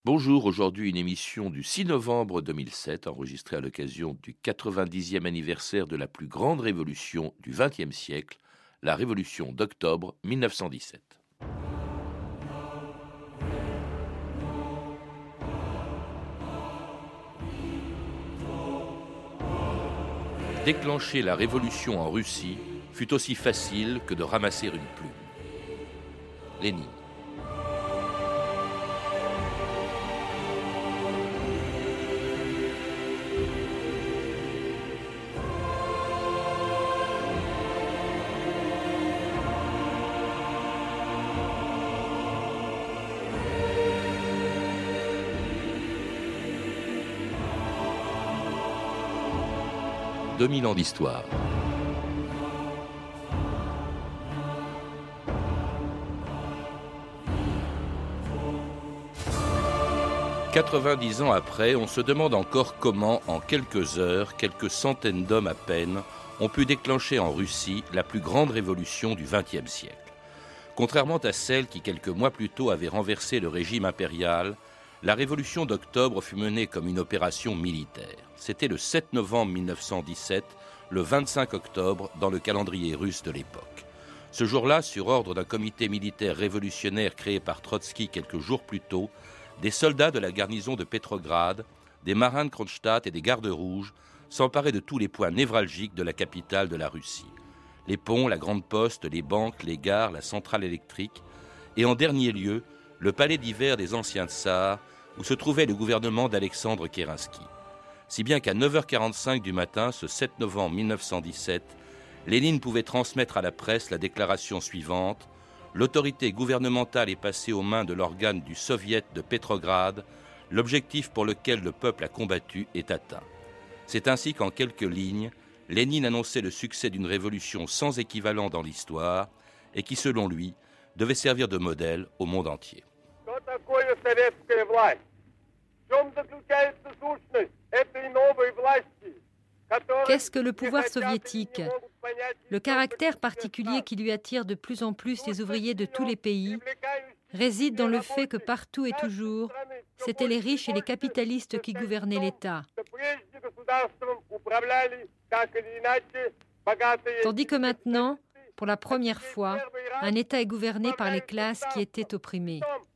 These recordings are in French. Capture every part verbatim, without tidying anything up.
Bonjour, aujourd'hui une émission du six novembre deux mille sept, enregistrée à l'occasion du quatre-vingt-dixième anniversaire de la plus grande révolution du vingtième siècle, la révolution d'octobre mille neuf cent dix-sept. Déclencher la révolution en Russie fut aussi facile que de ramasser une plume. Lénine. deux mille ans d'histoire. quatre-vingt-dix ans après, on se demande encore comment, en quelques heures, quelques centaines d'hommes à peine, ont pu déclencher en Russie la plus grande révolution du vingtième siècle. Contrairement à celle qui, quelques mois plus tôt, avait renversé le régime impérial, la révolution d'octobre fut menée comme une opération militaire. C'était le sept novembre mille neuf cent dix-sept, le vingt-cinq octobre dans le calendrier russe de l'époque. Ce jour-là, sur ordre d'un comité militaire révolutionnaire créé par Trotsky quelques jours plus tôt, des soldats de la garnison de Petrograd, des marins de Kronstadt et des gardes rouges s'emparaient de tous les points névralgiques de la capitale de la Russie. Les ponts, la grande poste, les banques, les gares, la centrale électrique et en dernier lieu, le palais d'hiver des anciens tsars, où se trouvait le gouvernement d'Alexandre Kérinski. Si bien qu'à neuf heures quarante-cinq du matin, ce sept novembre mille neuf cent dix-sept, Lénine pouvait transmettre à la presse la déclaration suivante: l'autorité gouvernementale est passée aux mains de l'organe du Soviet de Petrograd, l'objectif pour lequel le peuple a combattu est atteint. C'est ainsi qu'en quelques lignes, Lénine annonçait le succès d'une révolution sans équivalent dans l'histoire et qui, selon lui, devait servir de modèle au monde entier. Qu'est-ce que le pouvoir soviétique? Le caractère particulier qui lui attire de plus en plus les ouvriers de tous les pays réside dans le fait que partout et toujours, c'étaient les riches et les capitalistes qui gouvernaient l'État. Tandis que maintenant, pour la première fois, un État est gouverné par les classes qui étaient opprimées.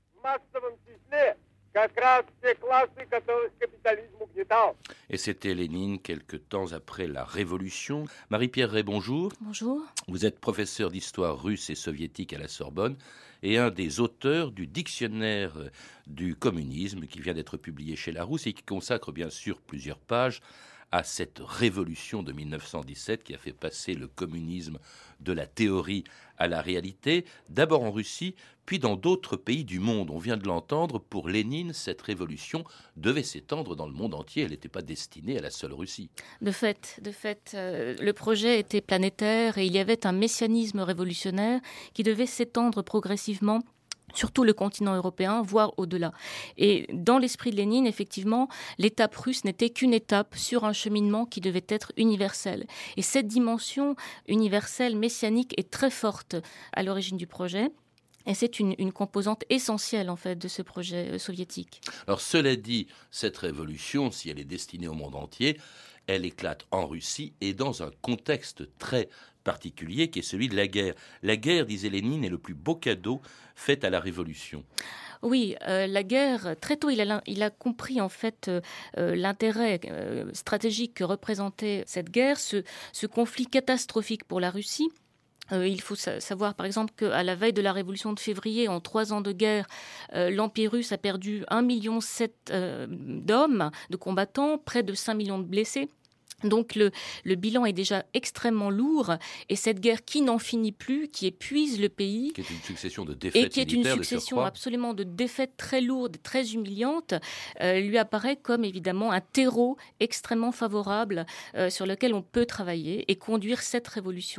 Et c'était Lénine quelque temps après la Révolution. Marie-Pierre Ray, bonjour. Bonjour. Vous êtes professeur d'histoire russe et soviétique à la Sorbonne et un des auteurs du dictionnaire du communisme qui vient d'être publié chez Larousse et qui consacre bien sûr plusieurs pages à cette révolution de mille neuf cent dix-sept qui a fait passer le communisme de la théorie à la réalité, d'abord en Russie, puis dans d'autres pays du monde. On vient de l'entendre, pour Lénine, cette révolution devait s'étendre dans le monde entier, elle n'était pas destinée à la seule Russie. De fait, de fait euh, le projet était planétaire et il y avait un messianisme révolutionnaire qui devait s'étendre progressivement sur tout le continent européen, voire au-delà. Et dans l'esprit de Lénine, effectivement, l'étape russe n'était qu'une étape sur un cheminement qui devait être universel. Et cette dimension universelle, messianique, est très forte à l'origine du projet. Et c'est une, une composante essentielle, en fait, de ce projet euh, soviétique. Alors, cela dit, cette révolution, si elle est destinée au monde entier, elle éclate en Russie et dans un contexte très particulier qui est celui de la guerre. La guerre, disait Lénine, est le plus beau cadeau fait à la révolution. Oui, euh, la guerre, très tôt, il a, il a compris en fait euh, l'intérêt euh, stratégique que représentait cette guerre, ce, ce conflit catastrophique pour la Russie. Euh, il faut sa- savoir, par exemple, qu'à la veille de la Révolution de février, en trois ans de guerre, euh, l'Empire russe a perdu un virgule sept million euh, d'hommes, de combattants, près de cinq millions de blessés. Donc le, le bilan est déjà extrêmement lourd et cette guerre qui n'en finit plus, qui épuise le pays, qui est une succession de défaites et qui est une militaires, de succession surcroît. absolument de défaites très lourdes, très humiliantes, euh, lui apparaît comme évidemment un terreau extrêmement favorable euh, sur lequel on peut travailler et conduire cette révolution.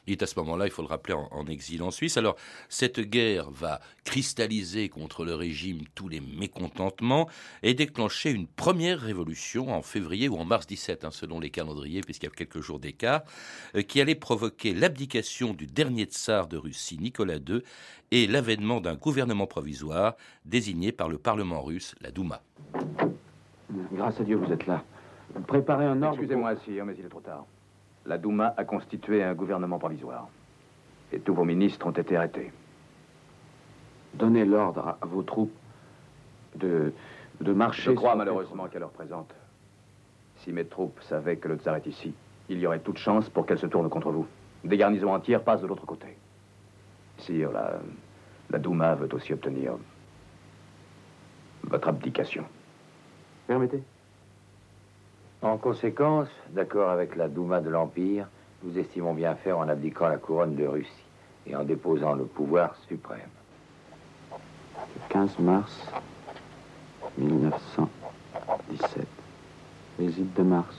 Il est à ce moment-là, il faut le rappeler, en, en exil en Suisse. Alors, cette guerre va cristalliser contre le régime tous les mécontentements et déclencher une première révolution en février ou en mars dix-sept, hein, selon les calendriers, puisqu'il y a quelques jours d'écart, euh, qui allait provoquer l'abdication du dernier tsar de Russie, Nicolas deux, et l'avènement d'un gouvernement provisoire désigné par le Parlement russe, la Douma. Grâce à Dieu, vous êtes là. Préparez un ordre... Excusez-moi, sire, mais il est trop tard. La Douma a constitué un gouvernement provisoire. Et tous vos ministres ont été arrêtés. Donnez l'ordre à vos troupes de, de marcher... Je crois malheureusement qu'à l'heure présente, si mes troupes savaient que le tsar est ici, il y aurait toute chance pour qu'elles se tournent contre vous. Des garnisons entières passent de l'autre côté. Sire, la, la Douma veut aussi obtenir votre abdication. Permettez. En conséquence, d'accord avec la Douma de l'Empire, nous estimons bien faire en abdiquant la couronne de Russie et en déposant le pouvoir suprême. Le quinze mars mille neuf cent dix-sept. Visite de mars.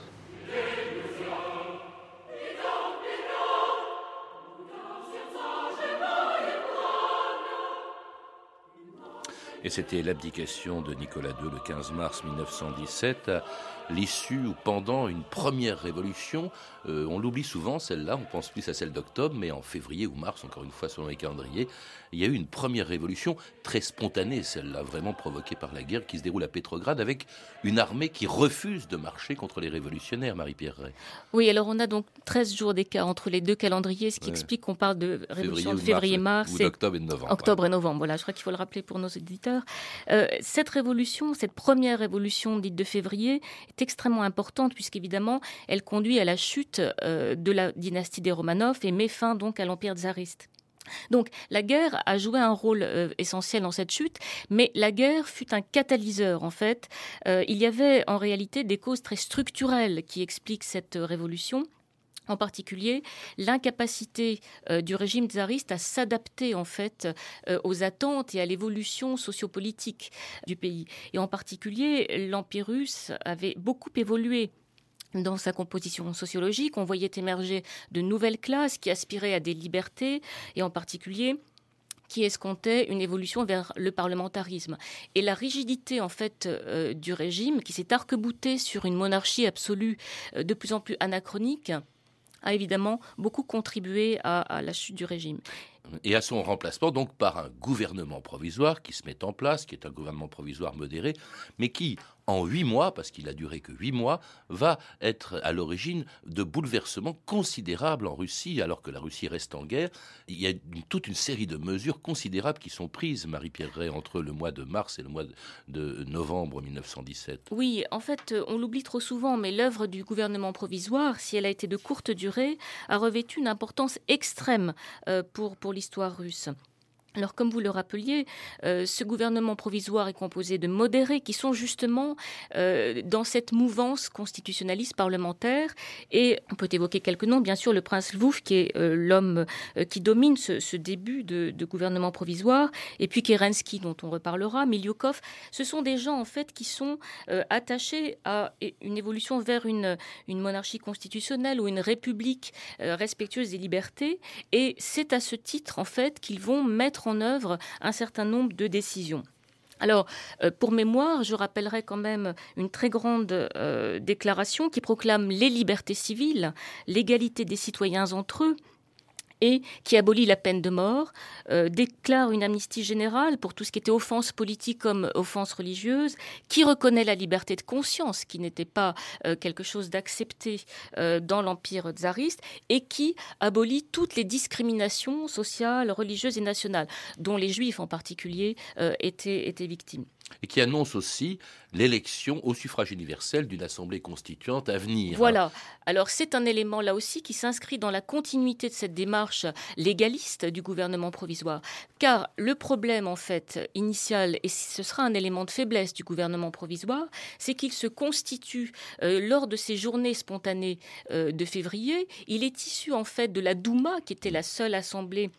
Et c'était l'abdication de Nicolas deux le quinze mars mille neuf cent dix-sept, l'issue ou pendant une première révolution. Euh, on l'oublie souvent, celle-là, on pense plus à celle d'octobre, mais en février ou mars, encore une fois selon les calendriers, il y a eu une première révolution très spontanée, celle-là, vraiment provoquée par la guerre qui se déroule à Pétrograd, avec une armée qui refuse de marcher contre les révolutionnaires, Marie-Pierre Ray. Oui, alors on a donc treize jours d'écart entre les deux calendriers, ce qui ouais. explique qu'on parle de révolution février, de février-mars. Ou d'octobre et de novembre. Octobre ouais. et novembre, voilà, je crois qu'il faut le rappeler pour nos éditeurs. Euh, cette révolution, cette première révolution dite de février, est extrêmement importante puisqu'évidemment, elle conduit à la chute euh, de la dynastie des Romanov et met fin donc à l'empire tsariste. Donc la guerre a joué un rôle euh, essentiel dans cette chute, mais la guerre fut un catalyseur en fait. Euh, il y avait en réalité des causes très structurelles qui expliquent cette euh, révolution. En particulier, l'incapacité euh, du régime tsariste à s'adapter en fait euh, aux attentes et à l'évolution sociopolitique du pays. Et en particulier, l'Empire russe avait beaucoup évolué dans sa composition sociologique. On voyait émerger de nouvelles classes qui aspiraient à des libertés et en particulier qui escomptait une évolution vers le parlementarisme. Et la rigidité en fait euh, du régime, qui s'est arc-boutée sur une monarchie absolue euh, de plus en plus anachronique, a évidemment beaucoup contribué à, à la chute du régime. Et à son remplacement, donc, par un gouvernement provisoire qui se met en place, qui est un gouvernement provisoire modéré, mais qui, en huit mois, parce qu'il a duré que huit mois, va être à l'origine de bouleversements considérables en Russie, alors que la Russie reste en guerre. Il y a une, toute une série de mesures considérables qui sont prises, Marie-Pierre Ray, entre le mois de mars et le mois de, de novembre mille neuf cent dix-sept. Oui, en fait, on l'oublie trop souvent, mais l'œuvre du gouvernement provisoire, si elle a été de courte durée, a revêtu une importance extrême euh, pour, pour l'histoire russe. Alors, comme vous le rappeliez, euh, ce gouvernement provisoire est composé de modérés qui sont justement euh, dans cette mouvance constitutionnaliste parlementaire. Et on peut évoquer quelques noms, bien sûr, le prince Lvov, qui est euh, l'homme euh, qui domine ce, ce début de, de gouvernement provisoire, et puis Kerensky, dont on reparlera, Miliukov. Ce sont des gens, en fait, qui sont euh, attachés à une évolution vers une, une monarchie constitutionnelle ou une république euh, respectueuse des libertés. Et c'est à ce titre, en fait, qu'ils vont mettre en œuvre un certain nombre de décisions. Alors, euh, pour mémoire, je rappellerai quand même une très grande euh, déclaration qui proclame les libertés civiles, l'égalité des citoyens entre eux, et qui abolit la peine de mort, euh, déclare une amnistie générale pour tout ce qui était offense politique comme offense religieuse, qui reconnaît la liberté de conscience, qui n'était pas euh, quelque chose d'accepté euh, dans l'empire tsariste, et qui abolit toutes les discriminations sociales, religieuses et nationales, dont les juifs en particulier euh, étaient, étaient victimes. Et qui annonce aussi l'élection au suffrage universel d'une assemblée constituante à venir. Voilà. Alors c'est un élément là aussi qui s'inscrit dans la continuité de cette démarche légaliste du gouvernement provisoire. Car le problème en fait initial, et ce sera un élément de faiblesse du gouvernement provisoire, c'est qu'il se constitue euh, lors de ces journées spontanées euh, de février. Il est issu en fait de la Douma, qui était la seule assemblée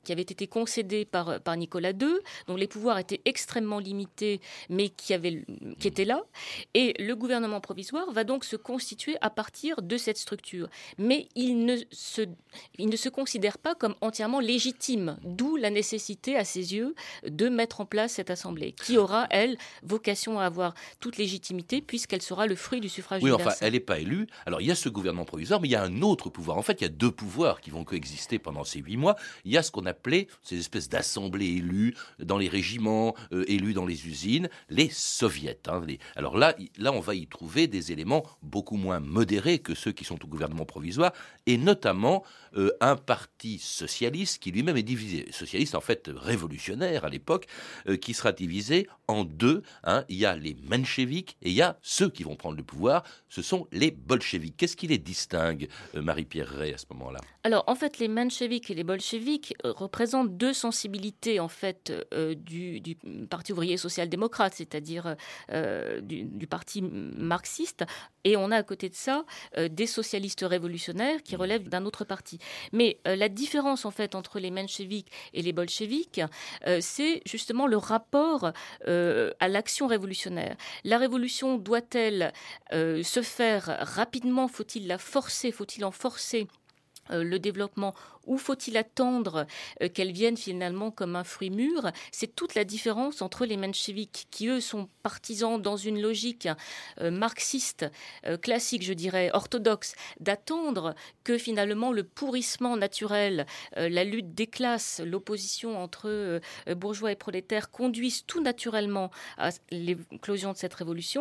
qui avait été concédé par, par Nicolas deux, dont les pouvoirs étaient extrêmement limités, mais qui, avait, qui étaient là. Et le gouvernement provisoire va donc se constituer à partir de cette structure. Mais il ne se, il ne se considère pas comme entièrement légitime, d'où la nécessité, à ses yeux, de mettre en place cette assemblée, qui aura, elle, vocation à avoir toute légitimité, puisqu'elle sera le fruit du suffrage oui, universel. Enfin, elle n'est pas élue. Alors, il y a ce gouvernement provisoire, mais il y a un autre pouvoir. En fait, il y a deux pouvoirs qui vont coexister pendant ces huit mois. Il y a ce qu'on appelait ces espèces d'assemblées élues dans les régiments, euh, élues dans les usines, les soviets. Hein, les... Alors là, là, on va y trouver des éléments beaucoup moins modérés que ceux qui sont au gouvernement provisoire, et notamment euh, un parti socialiste qui lui-même est divisé. Socialiste, en fait, révolutionnaire à l'époque, euh, qui sera divisé en deux. Hein. Il y a les mencheviks et il y a ceux qui vont prendre le pouvoir. Ce sont les bolcheviks. Qu'est-ce qui les distingue, euh, Marie-Pierre Ray, à ce moment-là ? Alors, en fait, les mencheviks et les bolcheviks euh, représentent deux sensibilités, en fait, euh, du, du Parti ouvrier social-démocrate, c'est-à-dire euh, du, du parti marxiste. Et on a à côté de ça euh, des socialistes révolutionnaires qui relèvent d'un autre parti. Mais euh, la différence, en fait, entre les mencheviks et les bolcheviks, euh, c'est justement le rapport euh, à l'action révolutionnaire. La révolution doit-elle euh, se faire rapidement ? Faut-il la forcer ? Faut-il en forcer Euh, le développement, ou faut-il attendre euh, qu'elle vienne finalement comme un fruit mûr ? C'est toute la différence entre les mencheviks, qui eux sont partisans dans une logique euh, marxiste, euh, classique, je dirais, orthodoxe, d'attendre que finalement le pourrissement naturel, euh, la lutte des classes, l'opposition entre euh, bourgeois et prolétaires conduisent tout naturellement à l'éclosion de cette révolution.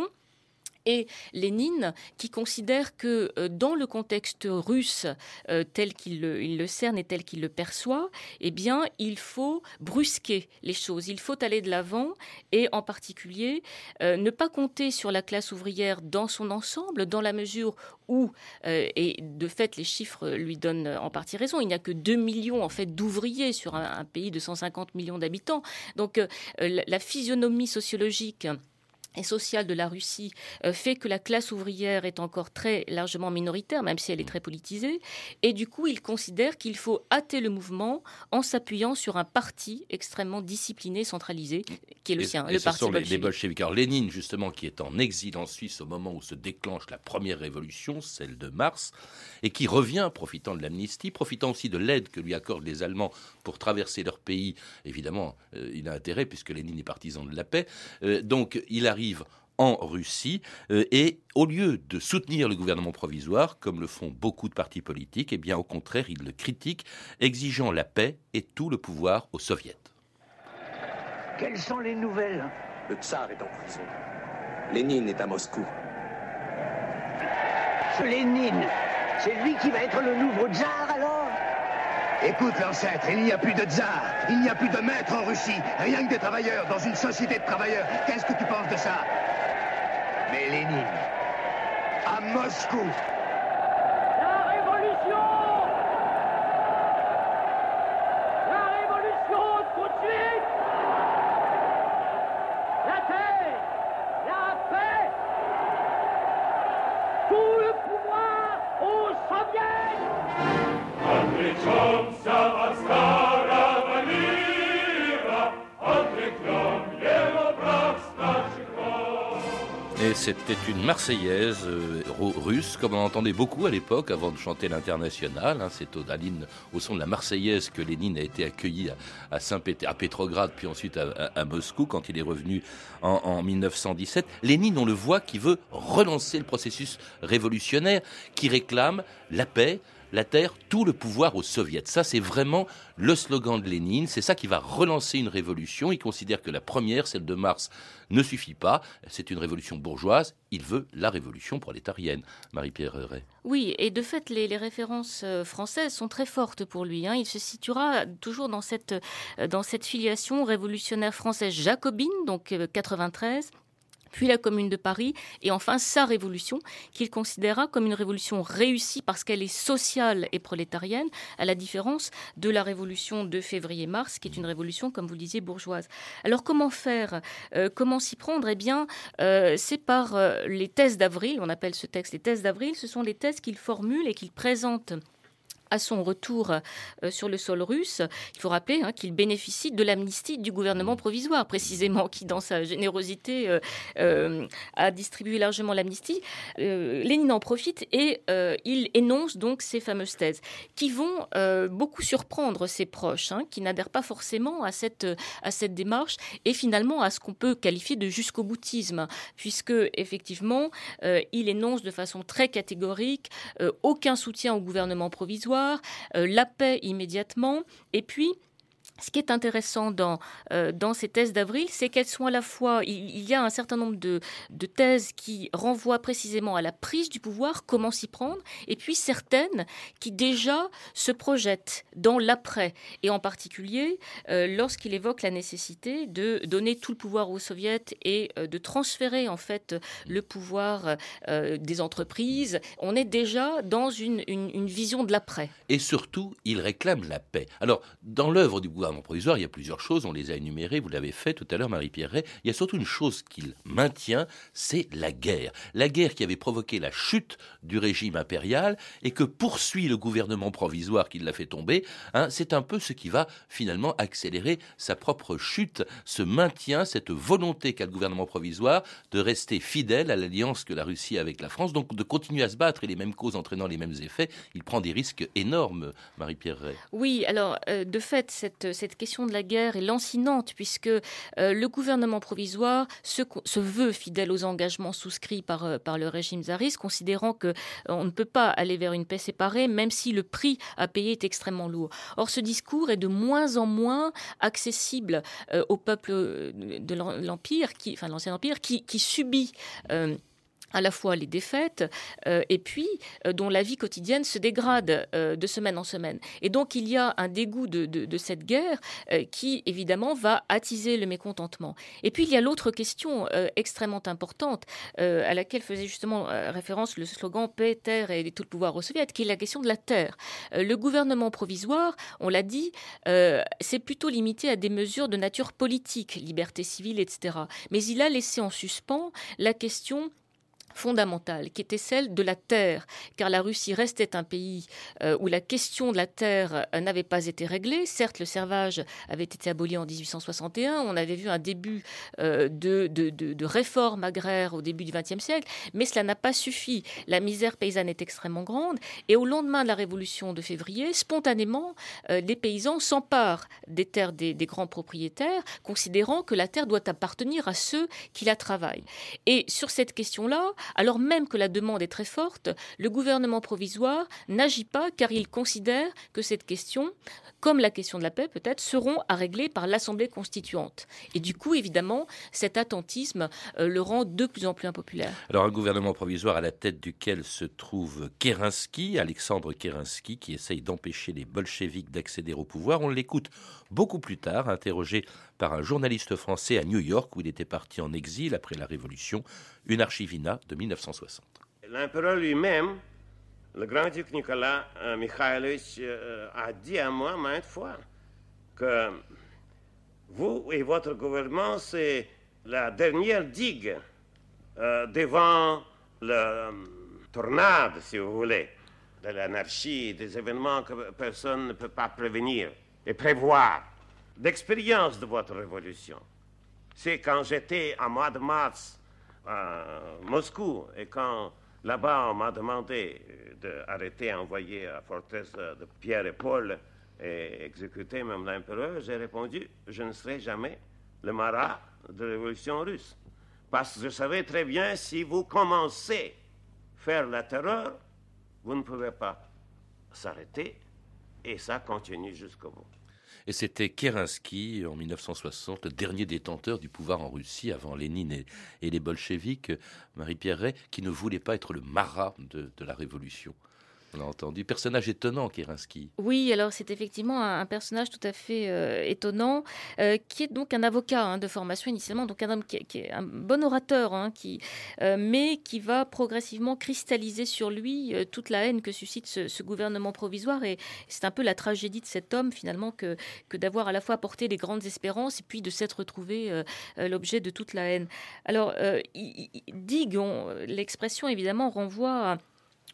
Et Lénine, qui considère que euh, dans le contexte russe euh, tel qu'il le, il le cerne et tel qu'il le perçoit, eh bien, il faut brusquer les choses, il faut aller de l'avant et en particulier euh, ne pas compter sur la classe ouvrière dans son ensemble, dans la mesure où, euh, et de fait les chiffres lui donnent en partie raison, il n'y a que deux millions en fait, d'ouvriers sur un, un pays de cent cinquante millions d'habitants. Donc euh, la, la physionomie sociologique et sociale de la Russie euh, fait que la classe ouvrière est encore très largement minoritaire, même si elle est très politisée. Et du coup, il considère qu'il faut hâter le mouvement en s'appuyant sur un parti extrêmement discipliné, centralisé, qui est le et, sien, et le ce parti sont les, bolchevique. les bolcheviks. Alors Lénine, justement, qui est en exil en Suisse au moment où se déclenche la première révolution, celle de mars, et qui revient, profitant de l'amnistie, profitant aussi de l'aide que lui accordent les Allemands pour traverser leur pays. Évidemment, euh, il a intérêt, puisque Lénine est partisan de la paix. Euh, donc, il arrive en Russie euh, et au lieu de soutenir le gouvernement provisoire, comme le font beaucoup de partis politiques, eh bien au contraire, il le critique, exigeant la paix et tout le pouvoir aux soviets. Quelles sont les nouvelles ? Le tsar est en prison. Lénine est à Moscou. Ce Lénine, c'est lui qui va être le nouveau tsar alors ? Écoute, l'ancêtre, il n'y a plus de tsar, il n'y a plus de maître en Russie, rien que des travailleurs dans une société de travailleurs. Qu'est-ce que tu penses de ça ? Mais Lénine, à Moscou. La révolution ! La révolution tout de suite ! La terre, la paix, tout le pouvoir aux soviets ! Et c'était une Marseillaise euh, russe, comme on entendait beaucoup à l'époque, avant de chanter l'Internationale. Hein, c'est au, Lénine, au son de la Marseillaise que Lénine a été accueilli à, à, Saint-Péter, à Pétrograd, puis ensuite à, à, à Moscou, quand il est revenu en, en mille neuf cent dix-sept. Lénine, on le voit, qui veut relancer le processus révolutionnaire, qui réclame la paix, la terre, tout le pouvoir aux soviets. Ça, c'est vraiment le slogan de Lénine. C'est ça qui va relancer une révolution. Il considère que la première, celle de mars, ne suffit pas. C'est une révolution bourgeoise. Il veut la révolution prolétarienne. Marie-Pierre Ray. Oui, et de fait, les, les références françaises sont très fortes pour lui. Hein. Il se situera toujours dans cette, dans cette filiation révolutionnaire française jacobine, donc quatre-vingt-treize. Puis la Commune de Paris, et enfin sa révolution, qu'il considéra comme une révolution réussie parce qu'elle est sociale et prolétarienne, à la différence de la révolution de février-mars, qui est une révolution, comme vous le disiez, bourgeoise. Alors comment faire ? euh, Comment s'y prendre ? Eh bien, euh, c'est par euh, les thèses d'avril, on appelle ce texte les thèses d'avril, ce sont les thèses qu'il formule et qu'il présente à son retour euh, sur le sol russe, il faut rappeler hein, qu'il bénéficie de l'amnistie du gouvernement provisoire, précisément, qui, dans sa générosité, euh, euh, a distribué largement l'amnistie. Euh, Lénine en profite et euh, il énonce donc ces fameuses thèses qui vont euh, beaucoup surprendre ses proches, hein, qui n'adhèrent pas forcément à cette, à cette démarche et finalement à ce qu'on peut qualifier de jusqu'au-boutisme, puisque, effectivement, euh, il énonce de façon très catégorique euh, aucun soutien au gouvernement provisoire, Euh, la paix immédiatement, et puis ce qui est intéressant dans, euh, dans ces thèses d'Avril, c'est qu'elles sont à la fois, il, il y a un certain nombre de, de thèses qui renvoient précisément à la prise du pouvoir, comment s'y prendre, et puis certaines qui déjà se projettent dans l'après, et en particulier euh, lorsqu'il évoque la nécessité de donner tout le pouvoir aux soviets et euh, de transférer en fait le pouvoir euh, des entreprises. On est déjà dans une, une, une vision de l'après. Et surtout, il réclame la paix. Alors, dans l'œuvre du gouvernement provisoire, il y a plusieurs choses, on les a énumérées, vous l'avez fait tout à l'heure, Marie-Pierre Ray. Il y a surtout une chose qu'il maintient, c'est la guerre. La guerre qui avait provoqué la chute du régime impérial et que poursuit le gouvernement provisoire qui l'a fait tomber. Hein, c'est un peu ce qui va finalement accélérer sa propre chute, ce maintien, cette volonté qu'a le gouvernement provisoire de rester fidèle à l'alliance que la Russie a avec la France, donc de continuer à se battre et les mêmes causes entraînant les mêmes effets. Il prend des risques énormes, Marie-Pierre Ray. Oui, alors euh, de fait, cette cette question de la guerre est lancinante puisque euh, le gouvernement provisoire se, se veut fidèle aux engagements souscrits par, euh, par le régime tsariste, considérant qu'on euh, ne peut pas aller vers une paix séparée, même si le prix à payer est extrêmement lourd. Or, ce discours est de moins en moins accessible euh, au peuple de l'Empire, qui, enfin l'ancien Empire, qui, qui subit euh, à la fois les défaites euh, et puis euh, dont la vie quotidienne se dégrade euh, de semaine en semaine. Et donc il y a un dégoût de, de, de cette guerre euh, qui évidemment va attiser le mécontentement. Et puis il y a l'autre question euh, extrêmement importante euh, à laquelle faisait justement euh, référence le slogan « Paix, terre et tout le pouvoir aux soviets », qui est la question de la terre. Euh, le gouvernement provisoire, on l'a dit, euh, c'est plutôt limité à des mesures de nature politique, liberté civile, et cetera. Mais il a laissé en suspens la question fondamentale, qui était celle de la terre, car la Russie restait un pays euh, où la question de la terre euh, n'avait pas été réglée. Certes, le servage avait été aboli en dix-huit cent soixante et un, on avait vu un début euh, de, de, de, de réforme agraire au début du vingtième siècle, mais cela n'a pas suffi. La misère paysanne est extrêmement grande, et au lendemain de la Révolution de février, spontanément, euh, les paysans s'emparent des terres des, des grands propriétaires, considérant que la terre doit appartenir à ceux qui la travaillent. Et sur cette question-là, alors même que la demande est très forte, le gouvernement provisoire n'agit pas car il considère que cette question, comme la question de la paix peut-être, seront à régler par l'Assemblée constituante. Et du coup, évidemment, cet attentisme euh, le rend de plus en plus impopulaire. Alors un gouvernement provisoire à la tête duquel se trouve Kerensky, Alexandre Kerensky, qui essaye d'empêcher les bolcheviks d'accéder au pouvoir. On l'écoute beaucoup plus tard, interrogé par un journaliste français à New York, où il était parti en exil après la Révolution, une archivina de mille neuf cent soixante. L'empereur lui-même, le grand-duc Nicolas euh, Mikhailovitch, euh, a dit à moi maintes fois que vous et votre gouvernement, c'est la dernière digue euh, devant le euh, tornade, si vous voulez, de l'anarchie, des événements que personne ne peut pas prévenir et prévoir. D'expérience de votre révolution. C'est quand j'étais en mois de mars à Moscou et quand là-bas on m'a demandé d'arrêter, envoyer à forteresse de Pierre et Paul et exécuter même l'empereur, j'ai répondu je ne serai jamais le marat de la révolution russe. Parce que je savais très bien si vous commencez à faire la terreur, vous ne pouvez pas s'arrêter et ça continue jusqu'au bout. Et c'était Kerensky, en mille neuf cent soixante, le dernier détenteur du pouvoir en Russie, avant Lénine et, et les bolcheviks, Marie-Pierre Ray, qui ne voulait pas être le marat de, de la Révolution. On l'a entendu. Personnage étonnant, Kerensky. Oui, alors c'est effectivement un, un personnage tout à fait euh, étonnant, euh, qui est donc un avocat hein, de formation initialement, donc un homme qui, qui est un bon orateur, hein, qui, euh, mais qui va progressivement cristalliser sur lui euh, toute la haine que suscite ce, ce gouvernement provisoire. Et c'est un peu la tragédie de cet homme, finalement, que, que d'avoir à la fois porté les grandes espérances et puis de s'être retrouvé euh, euh, l'objet de toute la haine. Alors, euh, il, il, digue, on, l'expression, évidemment, renvoie à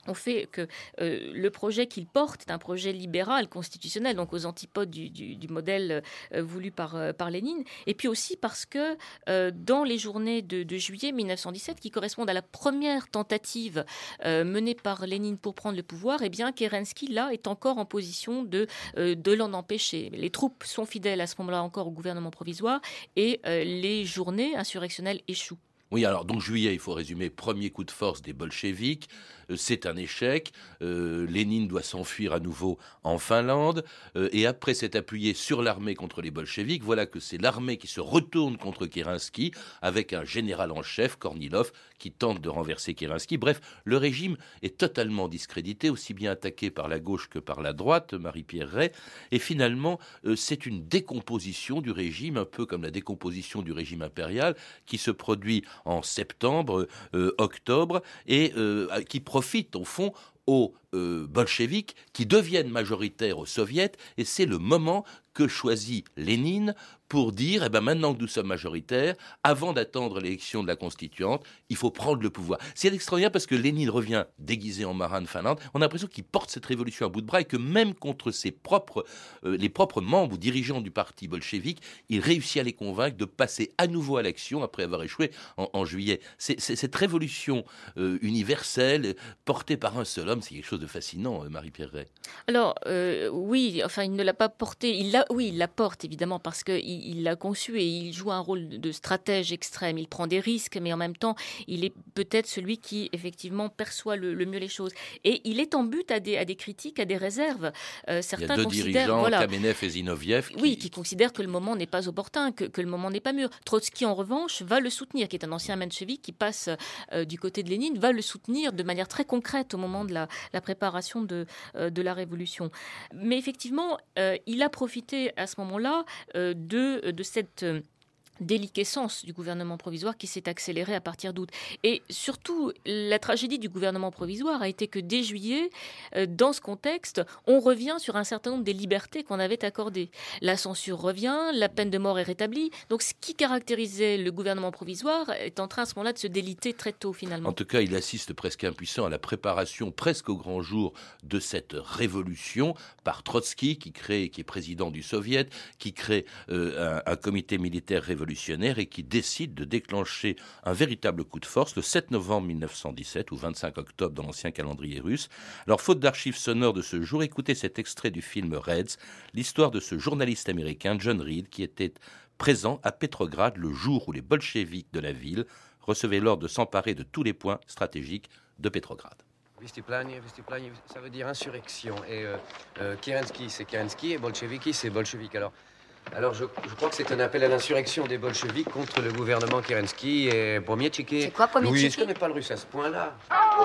ont fait que euh, le projet qu'il porte est un projet libéral, constitutionnel, donc aux antipodes du, du, du modèle euh, voulu par, euh, par Lénine. Et puis aussi parce que euh, dans les journées de, de juillet mille neuf cent dix-sept, qui correspondent à la première tentative euh, menée par Lénine pour prendre le pouvoir, eh bien Kerensky, là, est encore en position de, euh, de l'en empêcher. Les troupes sont fidèles à ce moment-là encore au gouvernement provisoire et euh, les journées insurrectionnelles échouent. Oui, alors donc juillet, il faut résumer, premier coup de force des bolcheviks, euh, c'est un échec, euh, Lénine doit s'enfuir à nouveau en Finlande, euh, et après s'être appuyé sur l'armée contre les bolcheviks, voilà que c'est l'armée qui se retourne contre Kerensky, avec un général en chef, Kornilov, qui tente de renverser Kerensky. Bref, le régime est totalement discrédité, aussi bien attaqué par la gauche que par la droite, Marie-Pierre Ray, et finalement, euh, c'est une décomposition du régime, un peu comme la décomposition du régime impérial, qui se produit en septembre, euh, octobre, et euh, qui profite au fond aux euh, bolcheviks qui deviennent majoritaires aux soviets, et c'est le moment que choisit Lénine pour dire, eh ben maintenant que nous sommes majoritaires, avant d'attendre l'élection de la constituante, il faut prendre le pouvoir. C'est extraordinaire parce que Lénine revient déguisé en marin de Finlande. On a l'impression qu'il porte cette révolution à bout de bras et que même contre ses propres, euh, les propres membres ou dirigeants du parti bolchevique, il réussit à les convaincre de passer à nouveau à l'action après avoir échoué en, en juillet. C'est, c'est, cette révolution euh, universelle portée par un seul homme, c'est quelque chose de fascinant, Marie-Pierre Ray. Alors, euh, oui, enfin, il ne l'a pas porté. Il l'a, oui, il la porte, évidemment, parce qu'il il l'a conçu et il joue un rôle de stratège extrême. Il prend des risques, mais en même temps, il est peut-être celui qui, effectivement, perçoit le, le mieux les choses. Et il est en but à des, à des critiques, à des réserves. Euh, certains il y a deux considèrent, dirigeants, voilà, Kamenev et Zinoviev. Qui... Oui, qui considèrent que le moment n'est pas opportun, que, que le moment n'est pas mûr. Trotsky, en revanche, va le soutenir, qui est un ancien menchevique qui passe euh, du côté de Lénine, va le soutenir de manière très concrète au moment de la, la préparation de, euh, de la révolution. Mais effectivement, euh, il a profité à ce moment-là euh, de, de cette... Euh, déliquescence du gouvernement provisoire qui s'est accélérée à partir d'août. Et surtout, la tragédie du gouvernement provisoire a été que dès juillet, euh, dans ce contexte, on revient sur un certain nombre des libertés qu'on avait accordées. La censure revient, la peine de mort est rétablie. Donc ce qui caractérisait le gouvernement provisoire est en train à ce moment-là de se déliter très tôt finalement. En tout cas, il assiste presque impuissant à la préparation presque au grand jour de cette révolution par Trotsky qui crée, qui est président du Soviet, qui crée euh, un, un comité militaire révolutionnaire et qui décide de déclencher un véritable coup de force le sept novembre mille neuf cent dix-sept ou vingt-cinq octobre dans l'ancien calendrier russe. Alors, faute d'archives sonores de ce jour, écoutez cet extrait du film Reds, l'histoire de ce journaliste américain, John Reed, qui était présent à Petrograd le jour où les bolcheviks de la ville recevaient l'ordre de s'emparer de tous les points stratégiques de Petrograd. Vystuplanie, Vystuplanie, ça veut dire insurrection. Et euh, euh, Kerensky, c'est Kerensky, et bolcheviki, c'est bolchevique. Alors, Alors, je, je crois que c'est un appel à l'insurrection des bolcheviks contre le gouvernement Kerensky et Pomietchiki. C'est quoi, Pomietchiki? Oui, je connais pas le russe à ce point-là.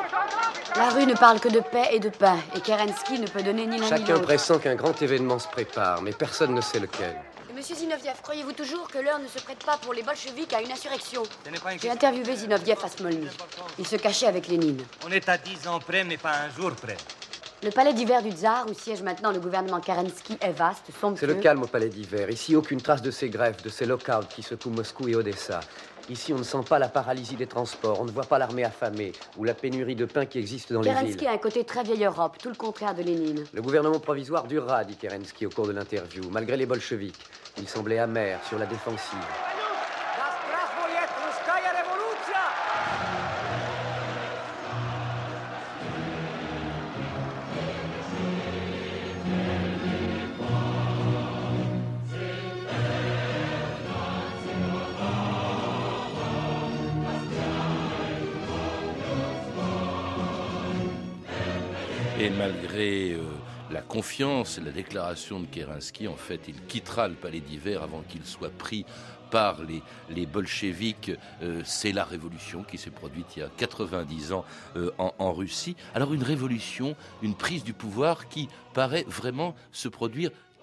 La rue ne parle que de paix et de pain, et Kerensky ne peut donner ni l'un ni l'autre. Chacun pressent qu'un grand événement se prépare, mais personne ne sait lequel. Monsieur Zinoviev, croyez-vous toujours que l'heure ne se prête pas pour les bolcheviks à une insurrection? J'ai interviewé Zinoviev à Smolny. Il se cachait avec Lénine. On est à dix ans près, mais pas un jour près. Le palais d'hiver du Tsar, où siège maintenant le gouvernement Kerensky, est vaste, somptueux. C'est le calme au palais d'hiver. Ici, aucune trace de ces grèves, de ces lockouts qui secouent Moscou et Odessa. Ici, on ne sent pas la paralysie des transports, on ne voit pas l'armée affamée ou la pénurie de pain qui existe dans Kerensky les villes. a un côté très vieille Europe, tout le contraire de Lénine. Le gouvernement provisoire durera, dit Kerensky au cours de l'interview, malgré les bolcheviks. Il semblait amer, sur la défensive. Et malgré euh, la confiance et la déclaration de Kerensky, en fait, il quittera le palais d'hiver avant qu'il soit pris par les, les bolcheviks. Euh, c'est la révolution qui s'est produite il y a quatre-vingt-dix ans euh, en, en Russie. Alors une révolution, une prise du pouvoir qui paraît vraiment se produire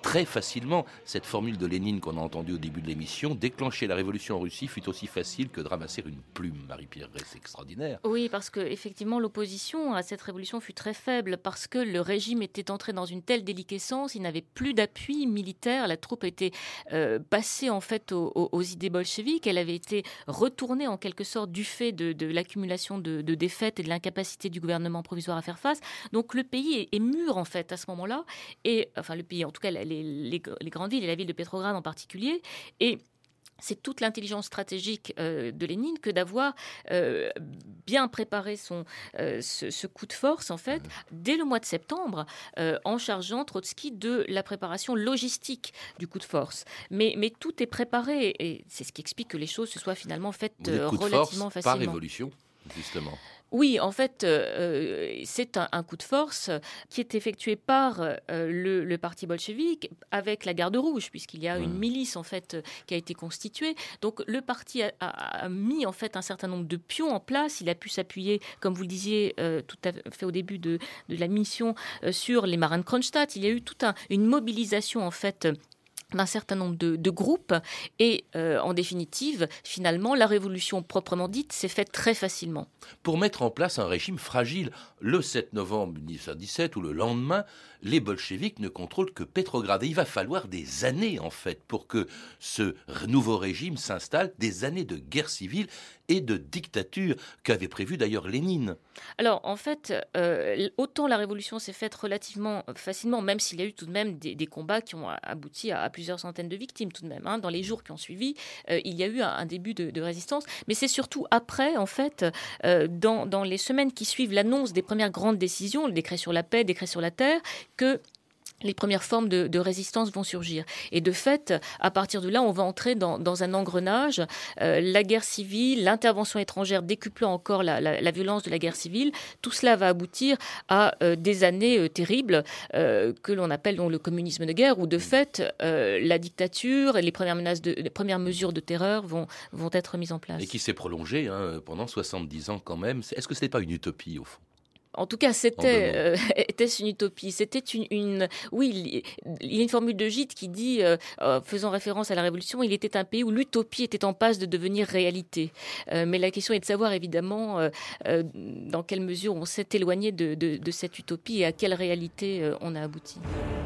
très facilement. Cette formule de Lénine qu'on a entendue au début de l'émission, déclencher la révolution en Russie fut aussi facile que de ramasser une plume. Marie-Pierre Rey, c'est extraordinaire. Oui, parce que effectivement l'opposition à cette révolution fut très faible, parce que le régime était entré dans une telle déliquescence, il n'avait plus d'appui militaire, la troupe était euh, passée en fait aux, aux, aux idées bolcheviques, elle avait été retournée en quelque sorte du fait de, de l'accumulation de, de défaites et de l'incapacité du gouvernement provisoire à faire face. Donc le pays est, est mûr en fait à ce moment-là, et enfin le pays, en tout cas les, les, les grandes villes et la ville de Pétrograd en particulier, et c'est toute l'intelligence stratégique euh, de Lénine que d'avoir euh, bien préparé son, euh, ce, ce coup de force, en fait, dès le mois de septembre, euh, en chargeant Trotsky de la préparation logistique du coup de force. Mais, mais tout est préparé, et c'est ce qui explique que les choses se soient finalement faites euh, relativement facilement. Par révolution, justement. Oui, en fait, euh, c'est un, un coup de force qui est effectué par euh, le, le parti bolchevique avec la Garde rouge, puisqu'il y a une milice en fait qui a été constituée. Donc le parti a, a, a mis en fait un certain nombre de pions en place. Il a pu s'appuyer, comme vous le disiez euh, tout à fait au début de, de la mission, euh, sur les marins de Kronstadt. Il y a eu toute un, une mobilisation en fait d'un certain nombre de, de groupes et euh, en définitive, finalement, la révolution proprement dite s'est faite très facilement. Pour mettre en place un régime fragile, le sept novembre mille neuf cent dix-sept ou le lendemain, les bolcheviks ne contrôlent que Pétrograd. Et il va falloir des années, en fait, pour que ce nouveau régime s'installe, des années de guerre civile et de dictature qu'avait prévu d'ailleurs Lénine. Alors, en fait, euh, autant la révolution s'est faite relativement facilement, même s'il y a eu tout de même des, des combats qui ont abouti à, à plusieurs centaines de victimes tout de même. Hein. Dans les jours qui ont suivi, euh, il y a eu un, un début de, de résistance. Mais c'est surtout après, en fait, euh, dans, dans les semaines qui suivent l'annonce des premières grandes décisions, le décret sur la paix, le décret sur la terre, que les premières formes de, de résistance vont surgir. Et de fait, à partir de là, on va entrer dans, dans un engrenage. Euh, la guerre civile, l'intervention étrangère décuplant encore la, la, la violence de la guerre civile, tout cela va aboutir à euh, des années euh, terribles euh, que l'on appelle donc, le communisme de guerre, où de fait, euh, la dictature et les premières, menaces de, les premières mesures de terreur vont, vont être mises en place. Et qui s'est prolongée hein, pendant soixante-dix ans quand même. Est-ce que ce n'est pas une utopie au fond ? En tout cas, c'était euh, était-ce une utopie. C'était une, une oui, il y a une formule de Gide qui dit, euh, euh, faisant référence à la Révolution, il était un pays où l'utopie était en passe de devenir réalité. Euh, mais la question est de savoir évidemment euh, euh, dans quelle mesure on s'est éloigné de, de, de cette utopie et à quelle réalité euh, on a abouti.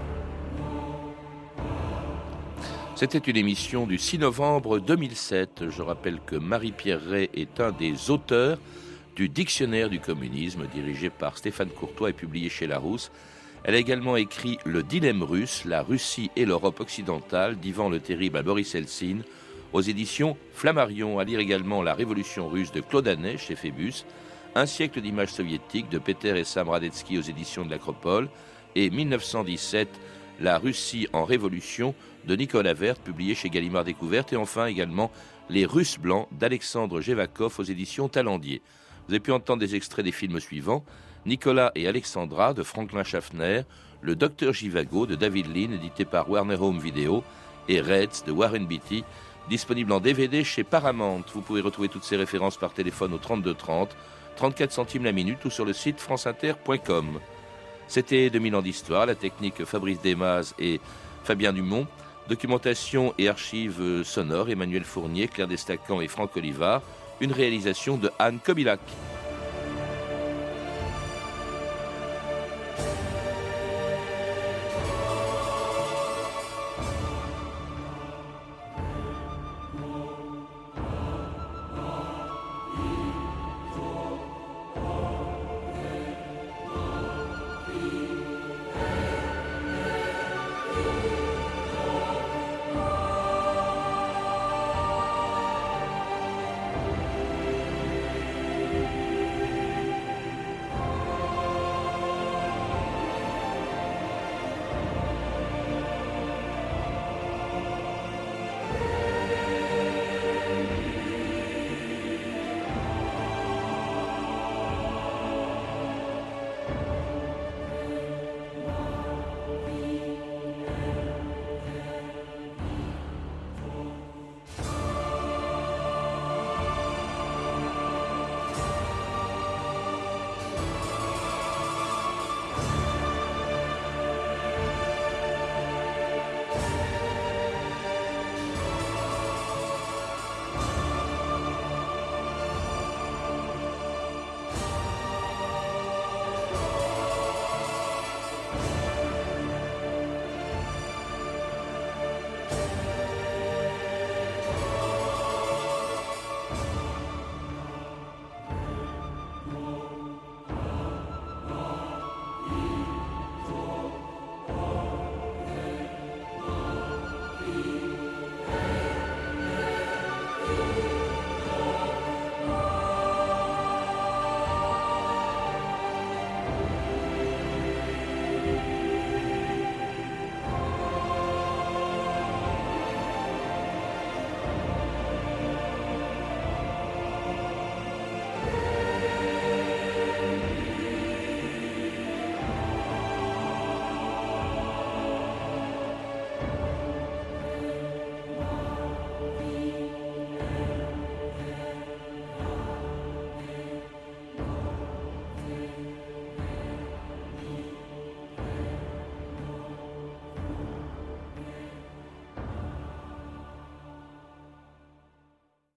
C'était une émission du six novembre deux mille sept. Je rappelle que Marie-Pierre Rey est un des auteurs du Dictionnaire du communisme, dirigé par Stéphane Courtois et publié chez Larousse. Elle a également écrit Le dilemme russe, la Russie et l'Europe occidentale, d'Ivan le Terrible à Boris Eltsine, aux éditions Flammarion. À lire également La Révolution russe de Claude Anet chez Phébus, Un siècle d'images soviétiques de Peter et Sam Radetzky aux éditions de l'Acropole, et mille neuf cent dix-sept, La Russie en révolution de Nicolas Vert, publié chez Gallimard Découverte, et enfin également Les Russes blancs d'Alexandre Jevakov aux éditions Talendier. Vous avez pu entendre des extraits des films suivants: Nicolas et Alexandra de Franklin Schaffner, Le Docteur Jivago de David Lean, édité par Warner Home Video, et Reds de Warren Beatty, disponible en D V D chez Paramount. Vous pouvez retrouver toutes ces références par téléphone au trente-deux trente, trente-quatre centimes la minute ou sur le site franceinter point com. C'était deux mille ans d'histoire, la technique Fabrice Desmaz et Fabien Dumont, documentation et archives sonores Emmanuel Fournier, Claire Destacan et Franck Olivard, une réalisation de Anne Kobilac.